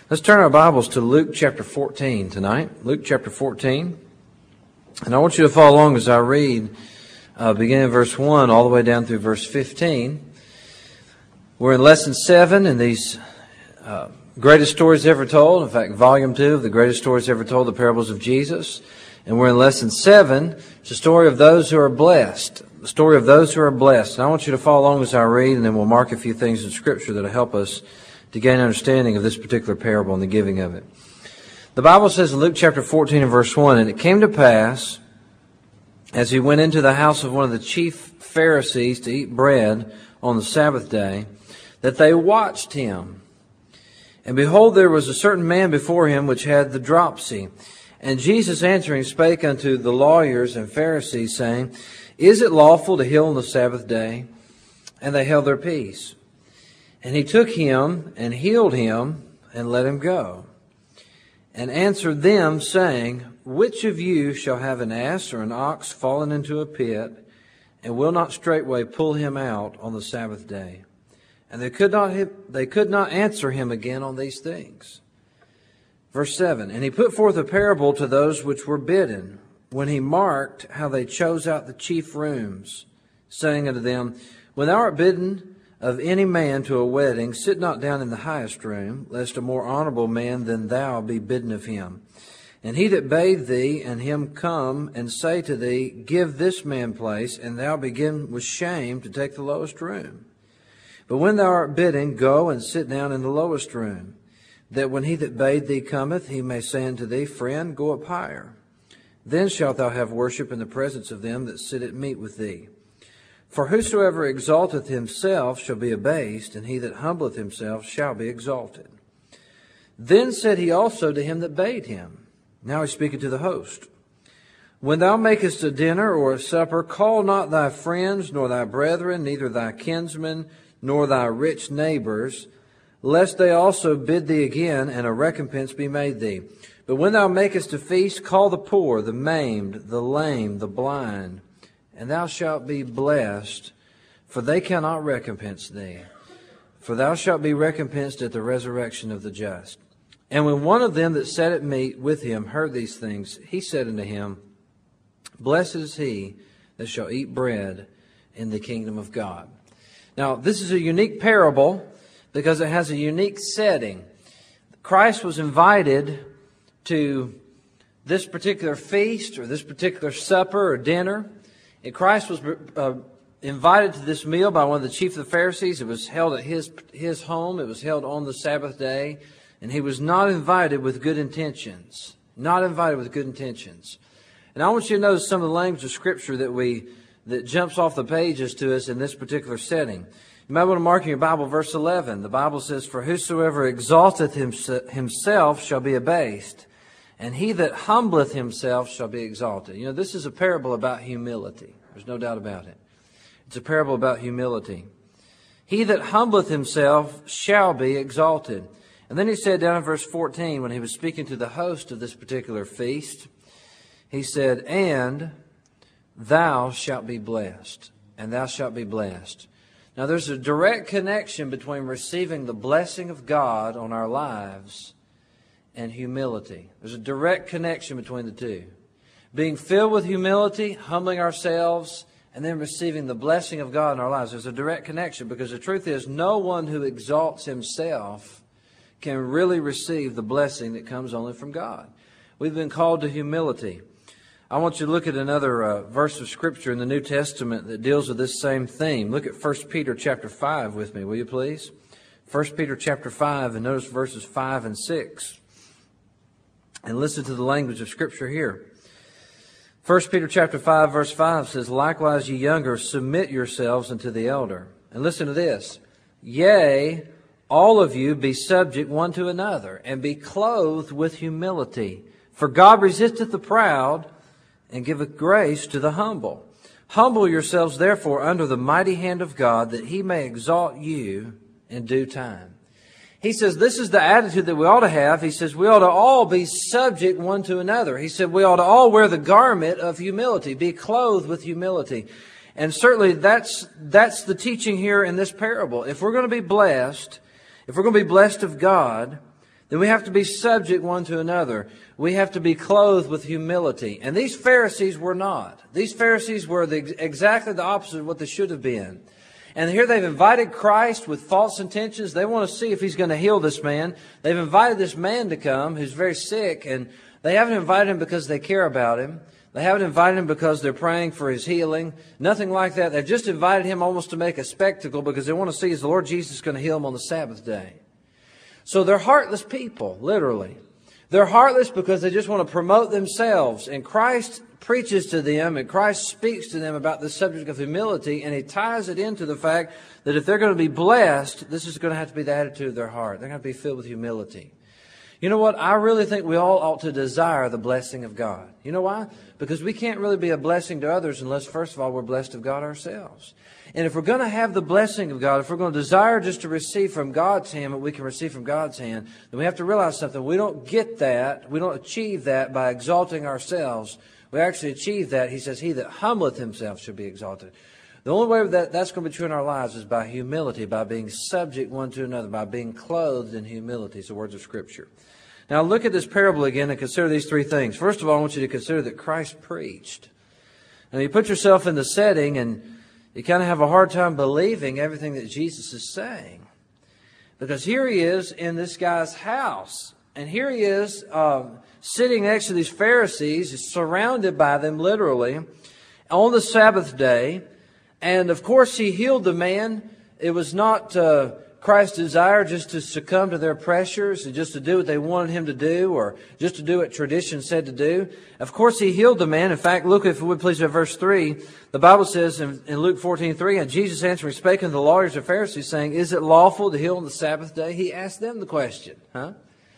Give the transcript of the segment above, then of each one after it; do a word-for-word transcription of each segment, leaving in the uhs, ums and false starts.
Let's turn our Bibles to Luke chapter fourteen tonight. Luke chapter fourteen. And I want you to follow along as I read, uh, beginning in verse one all the way down through verse fifteen. We're in lesson seven in these uh, greatest stories ever told. In fact, volume two of the greatest stories ever told, the parables of Jesus. And we're in lesson seven. It's a story of those who are blessed. The story of those who are blessed. And I want you to follow along as I read, and then we'll mark a few things in Scripture that will help us to gain understanding of this particular parable and the giving of it. The Bible says in Luke chapter fourteen and verse one, "And it came to pass, as he went into the house of one of the chief Pharisees to eat bread on the Sabbath day, that they watched him. And behold, there was a certain man before him which had the dropsy. And Jesus answering spake unto the lawyers and Pharisees, saying, Is it lawful to heal on the Sabbath day? And they held their peace. And he took him and healed him and let him go. And answered them, saying, Which of you shall have an ass or an ox fallen into a pit, and will not straightway pull him out on the Sabbath day? And they could not they could not answer him again on these things." Verse seven, "And he put forth a parable to those which were bidden, when he marked how they chose out the chief rooms, saying unto them, When thou art bidden of any man to a wedding, sit not down in the highest room, lest a more honorable man than thou be bidden of him. And he that bade thee and him come and say to thee, Give this man place, and thou begin with shame to take the lowest room. But when thou art bidden, go and sit down in the lowest room, that when he that bade thee cometh, he may say unto thee, Friend, go up higher. Then shalt thou have worship in the presence of them that sit at meat with thee. For whosoever exalteth himself shall be abased, and he that humbleth himself shall be exalted. Then said he also to him that bade him," now he's speaking to the host, "When thou makest a dinner or a supper, call not thy friends, nor thy brethren, neither thy kinsmen, nor thy rich neighbors, lest they also bid thee again, and a recompense be made thee. But when thou makest a feast, call the poor, the maimed, the lame, the blind, and thou shalt be blessed, for they cannot recompense thee. For thou shalt be recompensed at the resurrection of the just. And when one of them that sat at meat with him heard these things, he said unto him, Blessed is he that shall eat bread in the kingdom of God." Now, this is a unique parable because it has a unique setting. Christ was invited to this particular feast or this particular supper or dinner. And Christ was uh, invited to this meal by one of the chief of the Pharisees. It was held at his his home. It was held on the Sabbath day. And he was not invited with good intentions. Not invited with good intentions. And I want you to notice some of the language of Scripture that we that jumps off the pages to us in this particular setting. You might want to mark in your Bible verse eleven. The Bible says, "For whosoever exalteth himself shall be abased, and he that humbleth himself shall be exalted." You know, this is a parable about humility. There's no doubt about it. It's a parable about humility. "He that humbleth himself shall be exalted." And then he said down in verse fourteen, when he was speaking to the host of this particular feast, he said, "And thou shalt be blessed." And thou shalt be blessed. Now there's a direct connection between receiving the blessing of God on our lives and humility. There's a direct connection between the two. Being filled with humility, humbling ourselves, and then receiving the blessing of God in our lives. There's a direct connection because the truth is no one who exalts himself can really receive the blessing that comes only from God. We've been called to humility. I want you to look at another uh, verse of Scripture in the New Testament that deals with this same theme. Look at First Peter chapter five with me, will you please? First Peter chapter five, and notice verses five and six. And listen to the language of Scripture here. First Peter chapter five, verse five says, "Likewise, ye younger, submit yourselves unto the elder." And listen to this. "Yea, all of you be subject one to another, and be clothed with humility. For God resisteth the proud, and giveth grace to the humble. Humble yourselves therefore under the mighty hand of God, that he may exalt you in due time." He says this is the attitude that we ought to have. He says we ought to all be subject one to another. He said we ought to all wear the garment of humility, be clothed with humility. And certainly that's that's the teaching here in this parable. If we're going to be blessed, if we're going to be blessed of God, then we have to be subject one to another. We have to be clothed with humility. And these Pharisees were not. These Pharisees were the, exactly the opposite of what they should have been. And here they've invited Christ with false intentions. They want to see if He's going to heal this man. They've invited this man to come who's very sick, and they haven't invited him because they care about him. They haven't invited him because they're praying for his healing. Nothing like that. They've just invited him almost to make a spectacle because they want to see is the Lord Jesus going to heal him on the Sabbath day. So they're heartless people, literally. They're heartless because they just want to promote themselves. And Christ preaches to them and Christ speaks to them about the subject of humility, and He ties it into the fact that if they're going to be blessed, this is going to have to be the attitude of their heart. They're going to be filled with humility. You know what? I really think we all ought to desire the blessing of God. You know why? Because we can't really be a blessing to others unless, first of all, we're blessed of God ourselves. And if we're going to have the blessing of God, if we're going to desire just to receive from God's hand what we can receive from God's hand, then we have to realize something. We don't get that. We don't achieve that by exalting ourselves. We actually achieve that. He says, He that humbleth himself shall be exalted. The only way that that's going to be true in our lives is by humility, by being subject one to another, by being clothed in humility. It's the words of Scripture. Now look at this parable again and consider these three things. First of all, I want you to consider that Christ preached. Now you put yourself in the setting and you kind of have a hard time believing everything that Jesus is saying. Because here He is in this guy's house. And here He is um, sitting next to these Pharisees, surrounded by them literally, on the Sabbath day. And of course He healed the man. It was not uh, Christ's desire just to succumb to their pressures and just to do what they wanted Him to do, or just to do what tradition said to do. Of course He healed the man. In fact, look, if you would please, at verse three. The Bible says in, in Luke fourteen three, and Jesus answering spake unto the lawyers and Pharisees, saying, Is it lawful to heal on the Sabbath day? He asked them the question. Huh?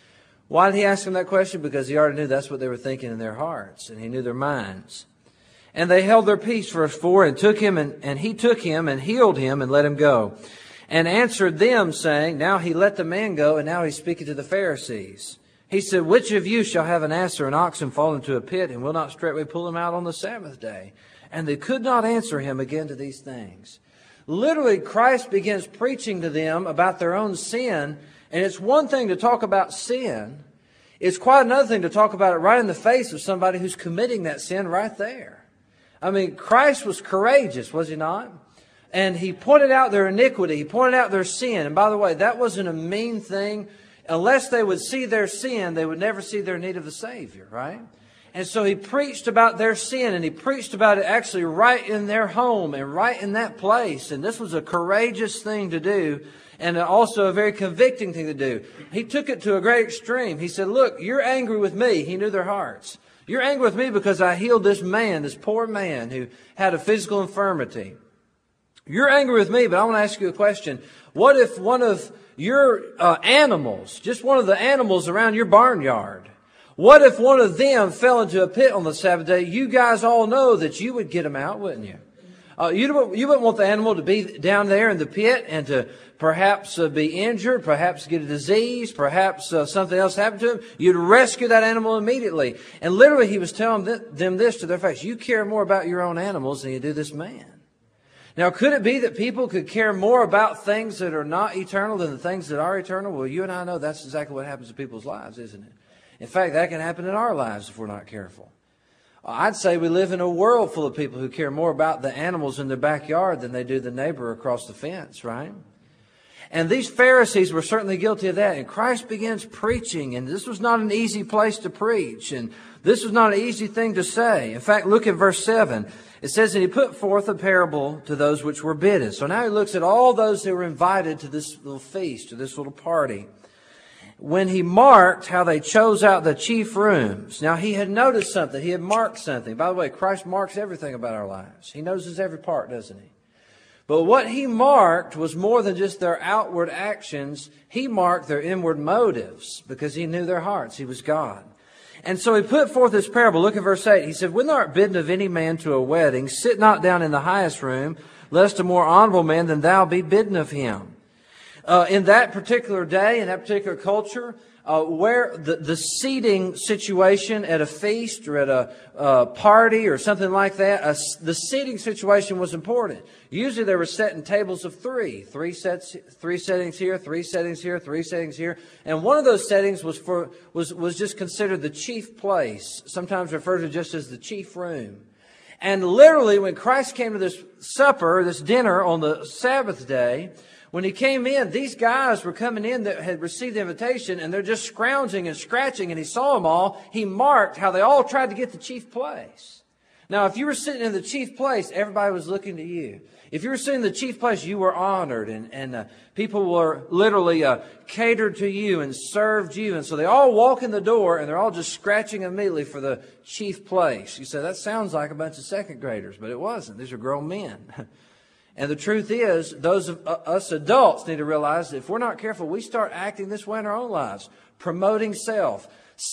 Why did He ask them that question? Because He already knew that's what they were thinking in their hearts, and He knew their minds. And they held their peace, verse four, and took him, and, and He took him and healed him and let him go. And answered them, saying, Now He let the man go, and now He's speaking to the Pharisees. He said, Which of you shall have an ass or an oxen fall into a pit, and will not straightway pull him out on the Sabbath day? And they could not answer Him again to these things. Literally, Christ begins preaching to them about their own sin. And it's one thing to talk about sin. It's quite another thing to talk about it right in the face of somebody who's committing that sin right there. I mean, Christ was courageous, was He not? And He pointed out their iniquity. He pointed out their sin. And by the way, that wasn't a mean thing. Unless they would see their sin, they would never see their need of a Savior, right? And so He preached about their sin, and He preached about it actually right in their home and right in that place. And this was a courageous thing to do, and also a very convicting thing to do. He took it to a great extreme. He said, Look, you're angry with me. He knew their hearts. You're angry with me because I healed this man, this poor man who had a physical infirmity. You're angry with me, but I want to ask you a question. What if one of your uh, animals, just one of the animals around your barnyard, what if one of them fell into a pit on the Sabbath day? You guys all know that you would get them out, wouldn't you? Uh, you, you wouldn't want the animal to be down there in the pit and to perhaps uh, be injured, perhaps get a disease, perhaps uh, something else happen to him. You'd rescue that animal immediately. And literally He was telling th- them this to their face. You care more about your own animals than you do this man. Now, could it be that people could care more about things that are not eternal than the things that are eternal? Well, you and I know that's exactly what happens in people's lives, isn't it? In fact, that can happen in our lives if we're not careful. I'd say we live in a world full of people who care more about the animals in their backyard than they do the neighbor across the fence, right? And these Pharisees were certainly guilty of that. And Christ begins preaching, and this was not an easy place to preach, and this was not an easy thing to say. In fact, look at verse seven. It says, And He put forth a parable to those which were bidden. So now He looks at all those who were invited to this little feast, to this little party. When He marked how they chose out the chief rooms. Now He had noticed something. He had marked something. By the way, Christ marks everything about our lives. He knows every part, doesn't He? But what He marked was more than just their outward actions. He marked their inward motives because He knew their hearts. He was God. And so He put forth this parable. Look at verse eight. He said, When thou art bidden of any man to a wedding, sit not down in the highest room, lest a more honorable man than thou be bidden of him. uh, in that particular day, in that particular culture, uh, where the, the seating situation at a feast or at a uh, party or something like that, uh, the seating situation was important. Usually they were set in tables of three, three sets, three settings here, three settings here, three settings here, and one of those settings was for was was just considered the chief place, sometimes referred to just as the chief room. And literally, when Christ came to this supper, this dinner on the Sabbath day, when He came in, these guys were coming in that had received the invitation, and they're just scrounging and scratching, and He saw them all. He marked how they all tried to get the chief place. Now, if you were sitting in the chief place, everybody was looking to you. If you were sitting in the chief place, you were honored, and, and uh, people were literally uh, catered to you and served you. And so they all walk in the door, and they're all just scratching immediately for the chief place. You say, that sounds like a bunch of second graders, but it wasn't. These are grown men. And the truth is, those of uh, us adults need to realize that if we're not careful, we start acting this way in our own lives, promoting self,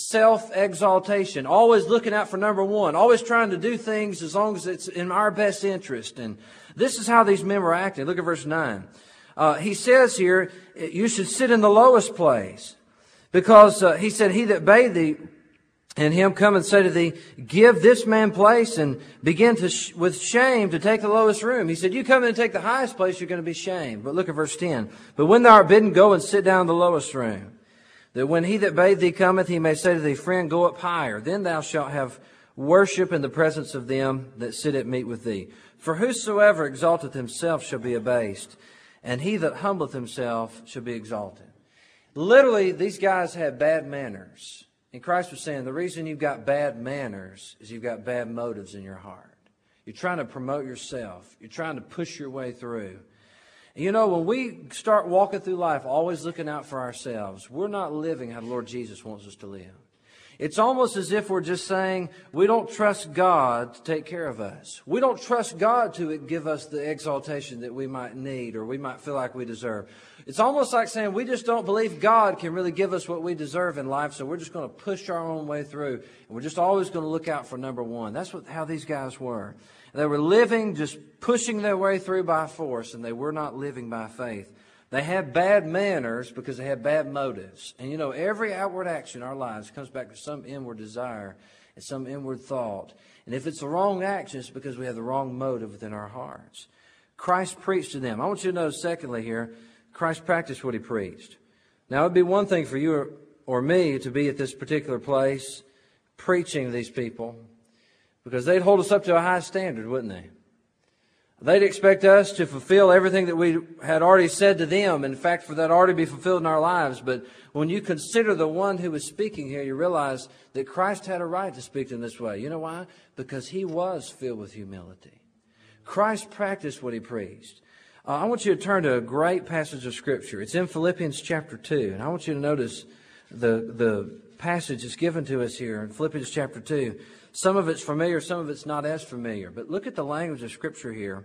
self-exaltation, always looking out for number one, always trying to do things as long as it's in our best interest. And this is how these men were acting. Look at verse nine. Uh, he says here, you should sit in the lowest place. Because uh, he said, he that bade thee and him come and say to thee, give this man place, and begin to sh- with shame to take the lowest room. He said, you come in and take the highest place, you're going to be shamed. But look at verse ten. But when thou art bidden, go and sit down in the lowest room, that when he that bade thee cometh, he may say to thee, friend, go up higher. Then thou shalt have worship in the presence of them that sit at meat with thee. For whosoever exalteth himself shall be abased, and he that humbleth himself shall be exalted. Literally, these guys had bad manners. And Christ was saying, the reason you've got bad manners is you've got bad motives in your heart. You're trying to promote yourself. You're trying to push your way through. And you know, when we start walking through life always looking out for ourselves, we're not living how the Lord Jesus wants us to live. It's almost as if we're just saying, we don't trust God to take care of us. We don't trust God to give us the exaltation that we might need or we might feel like we deserve. It's almost like saying we just don't believe God can really give us what we deserve in life, so we're just going to push our own way through. And we're just always going to look out for number one. That's what how these guys were. They were living, just pushing their way through by force, and they were not living by faith. They had bad manners because they had bad motives. And you know, every outward action in our lives comes back to some inward desire and some inward thought. And if it's the wrong action, it's because we have the wrong motive within our hearts. Christ preached to them. I want you to notice, secondly here, Christ practiced what He preached. Now, it would be one thing for you or, or me to be at this particular place preaching to these people, because they'd hold us up to a high standard, wouldn't they? They'd expect us to fulfill everything that we had already said to them. In fact, for that already to be fulfilled in our lives. But when you consider the one who was speaking here, you realize that Christ had a right to speak to them this way. You know why? Because He was filled with humility. Christ practiced what He preached. Uh, I want you to turn to a great passage of Scripture. It's in Philippians chapter two. And I want you to notice the, the passage that's given to us here in Philippians chapter two. Some of it's familiar, some of it's not as familiar. But look at the language of Scripture here.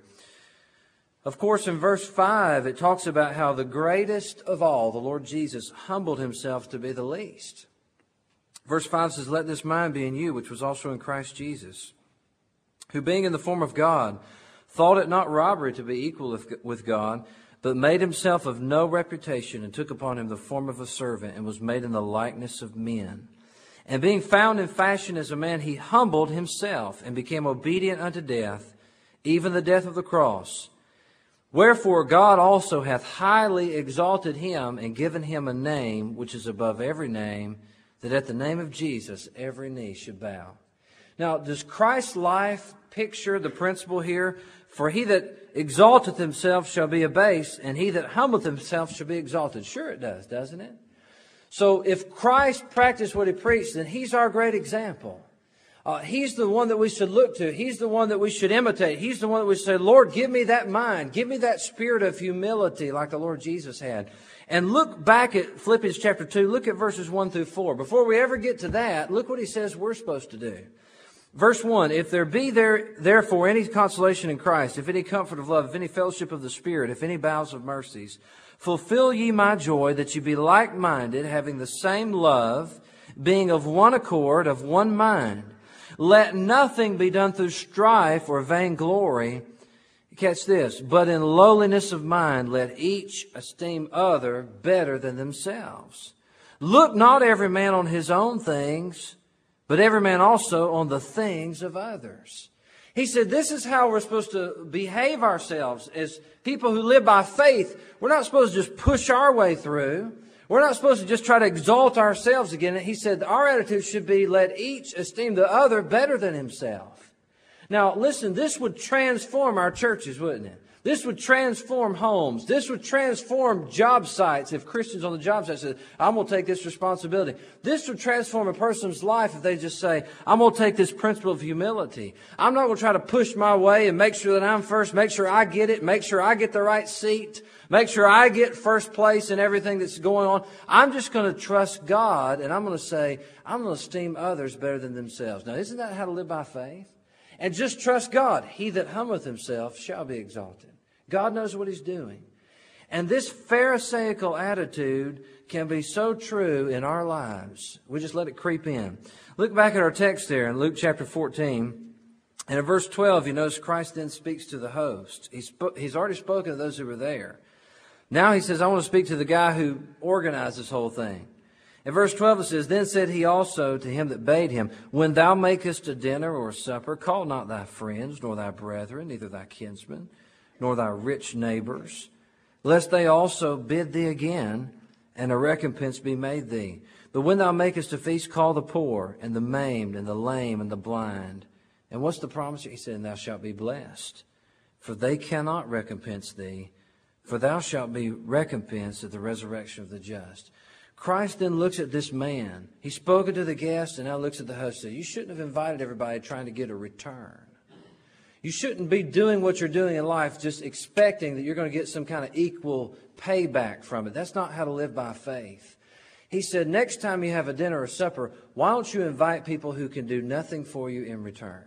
Of course, in verse five, it talks about how the greatest of all, the Lord Jesus, humbled Himself to be the least. Verse five says, let this mind be in you, which was also in Christ Jesus, who being in the form of God, thought it not robbery to be equal with God, but made Himself of no reputation, and took upon Him the form of a servant, and was made in the likeness of men. And being found in fashion as a man, He humbled Himself, and became obedient unto death, even the death of the cross. Wherefore God also hath highly exalted Him, and given Him a name which is above every name, that at the name of Jesus every knee should bow. Now, does Christ's life picture the principle here? For he that exalteth himself shall be abased, and he that humbleth himself shall be exalted. Sure it does, doesn't it? So if Christ practiced what He preached, then He's our great example. Uh, he's the one that we should look to. He's the one that we should imitate. He's the one that we should say, Lord, give me that mind. Give me that spirit of humility like the Lord Jesus had. And look back at Philippians chapter two. Look at verses one through four. Before we ever get to that, look what he says we're supposed to do. Verse one, if there be there therefore any consolation in Christ, if any comfort of love, if any fellowship of the Spirit, if any bowels of mercies, fulfill ye my joy, that ye be like-minded, having the same love, being of one accord, of one mind. Let nothing be done through strife or vainglory, Catch this. But in lowliness of mind, let each esteem other better than themselves. Look not every man on his own things, but every man also on the things of others. He said this is how we're supposed to behave ourselves as people who live by faith. We're not supposed to just push our way through. We're not supposed to just try to exalt ourselves again. He said our attitude should be, let each esteem the other better than himself. Now, listen, this would transform our churches, wouldn't it? This would transform homes. This would transform job sites if Christians on the job site said, I'm going to take this responsibility. This would transform a person's life if they just say, I'm going to take this principle of humility. I'm not going to try to push my way and make sure that I'm first, make sure I get it, make sure I get the right seat, make sure I get first place in everything that's going on. I'm just going to trust God, and I'm going to say, I'm going to esteem others better than themselves. Now, isn't that how to live by faith? And just trust God. He that humbleth himself shall be exalted. God knows what He's doing. And this Pharisaical attitude can be so true in our lives. We just let it creep in. Look back at our text there in Luke chapter fourteen. And in verse twelve, you notice Christ then speaks to the host. He's, sp- he's already spoken to those who were there. Now He says, I want to speak to the guy who organized this whole thing. In verse twelve it says, Then said He also to him that bade him, When thou makest a dinner or a supper, call not thy friends, nor thy brethren, neither thy kinsmen, nor thy rich neighbors, lest they also bid thee again, and a recompense be made thee. But when thou makest a feast, call the poor, and the maimed, and the lame, and the blind. And what's the promise? He said, And thou shalt be blessed, for they cannot recompense thee, for thou shalt be recompensed at the resurrection of the just. Christ then looks at this man. He's spoken to the guest, and now looks at the host and says, You shouldn't have invited everybody trying to get a return. You shouldn't be doing what you're doing in life just expecting that you're going to get some kind of equal payback from it. That's not how to live by faith. He said, next time you have a dinner or supper, why don't you invite people who can do nothing for you in return?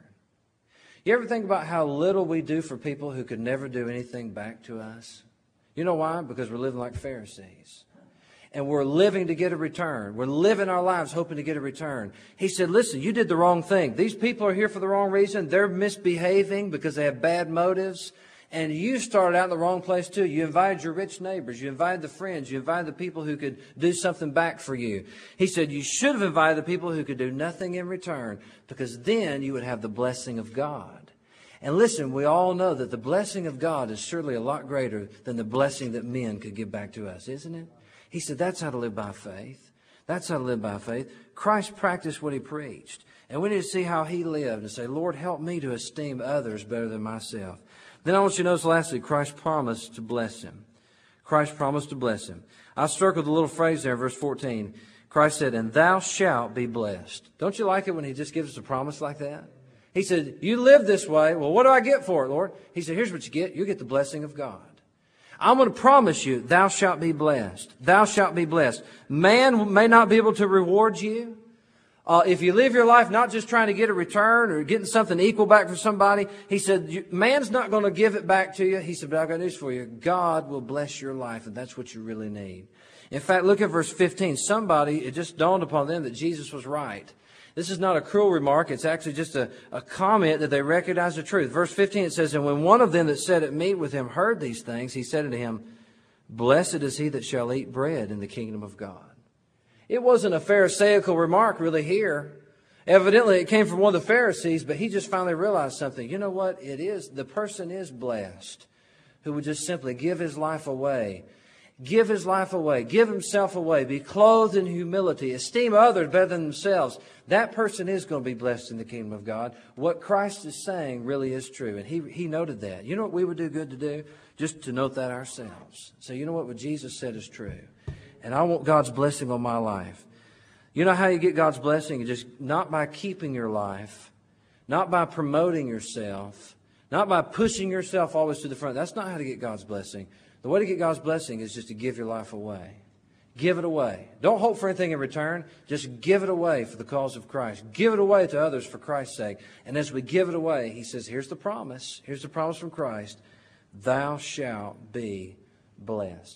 You ever think about how little we do for people who could never do anything back to us? You know why? Because we're living like Pharisees. And we're living to get a return. We're living our lives hoping to get a return. He said, listen, you did the wrong thing. These people are here for the wrong reason. They're misbehaving because they have bad motives. And you started out in the wrong place too. You invited your rich neighbors. You invited the friends. You invited the people who could do something back for you. He said you should have invited the people who could do nothing in return, because then you would have the blessing of God. And listen, we all know that the blessing of God is surely a lot greater than the blessing that men could give back to us, isn't it? He said that's how to live by faith. That's how to live by faith. Christ practiced what He preached. And we need to see how He lived and say, Lord, help me to esteem others better than myself. Then I want you to notice lastly, Christ promised to bless him. Christ promised to bless him. I circled the little phrase there in verse fourteen. Christ said, and thou shalt be blessed. Don't you like it when He just gives us a promise like that? He said, you live this way. Well, what do I get for it, Lord? He said, here's what you get. You get the blessing of God. I'm going to promise you, thou shalt be blessed. Thou shalt be blessed. Man may not be able to reward you. Uh, if you live your life not just trying to get a return or getting something equal back from somebody, He said, man's not going to give it back to you. He said, but I've got news for you. God will bless your life, and that's what you really need. In fact, look at verse fifteen. Somebody, it just dawned upon them that Jesus was right. This is not a cruel remark. It's actually just a, a comment that they recognize the truth. Verse fifteen, it says, and when one of them that sat at meat with him heard these things, he said unto him, blessed is he that shall eat bread in the kingdom of God. It wasn't a Pharisaical remark really here. Evidently, it came from one of the Pharisees, but he just finally realized something. You know what? It is, the person is blessed who would just simply give his life away. Give his life away. Give himself away. Be clothed in humility. Esteem others better than themselves. That person is going to be blessed in the kingdom of God. What Christ is saying really is true. And he, he noted that. You know what we would do good to do? Just to note that ourselves. So you know what? What Jesus said is true. And I want God's blessing on my life. You know how you get God's blessing? You just not by keeping your life, not by promoting yourself, not by pushing yourself always to the front. That's not how to get God's blessing. The way to get God's blessing is just to give your life away. Give it away. Don't hope for anything in return. Just give it away for the cause of Christ. Give it away to others for Christ's sake. And as we give it away, He says, here's the promise. Here's the promise from Christ. Thou shalt be blessed.